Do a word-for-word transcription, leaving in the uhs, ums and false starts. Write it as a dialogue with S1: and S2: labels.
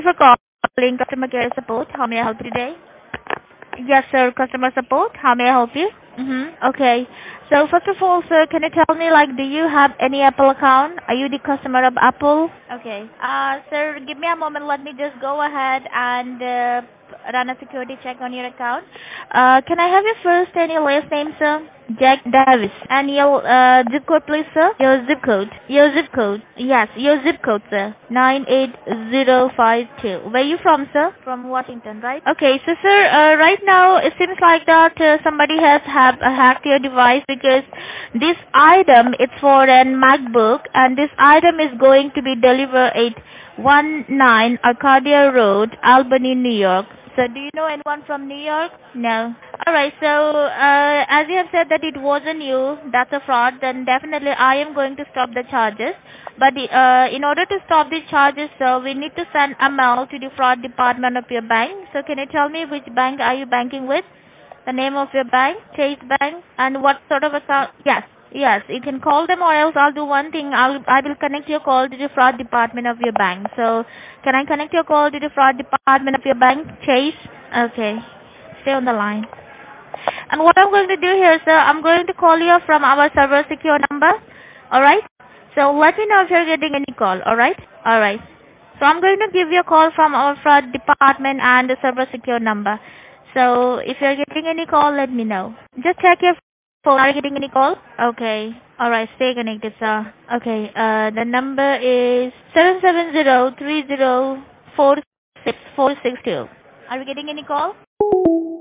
S1: For calling customer care support. How may I help you today? Yes, sir. Customer support. How may I help you? Mm-hmm. Okay. So first of all, sir, can you tell me, like, do you have any Apple account? Are you the customer of Apple? Okay. Uh, sir, give me a moment. Let me just go ahead and uh, run a security check on your account. Uh, can I have your first and your last name, sir? Jack Davis. And your uh, zip code, please, sir? Your zip code. Your zip code. Yes, your zip code, sir. nine eight zero five two. Where you from, sir? From Washington, right? Okay, so, sir, uh, right now it seems like that uh, somebody has have, uh, hacked your device because this item is for an MacBook and this item is going to be delivered at one nine Arcadia Road, Albany, New York. So do you know anyone from New York? No. Alright, so uh, as you have said that it wasn't you, that's a fraud, then definitely I am going to stop the charges. But uh, in order to stop the charges, so we need to send a mail to the fraud department of your bank. So can you tell me which bank are you banking with? The name of your bank, Chase Bank, and what sort of account? Yes, yes, you can call them, or else I'll do one thing. I'll I will connect your call to the fraud department of your bank. So can I connect your call to the fraud department of your bank, Chase? Okay, stay on the line. And what I'm going to do here, sir, I'm going to call you from our server secure number. All right. So let me know if you're getting any call. All right. All right. So I'm going to give you a call from our fraud department and the server secure number. So if you're getting any call, let me know. Just check your phone. Are you getting any call? Okay. All right. Stay connected, sir. Okay. Uh, the number is seven seven zero three zero four six four six two. Are you getting any call?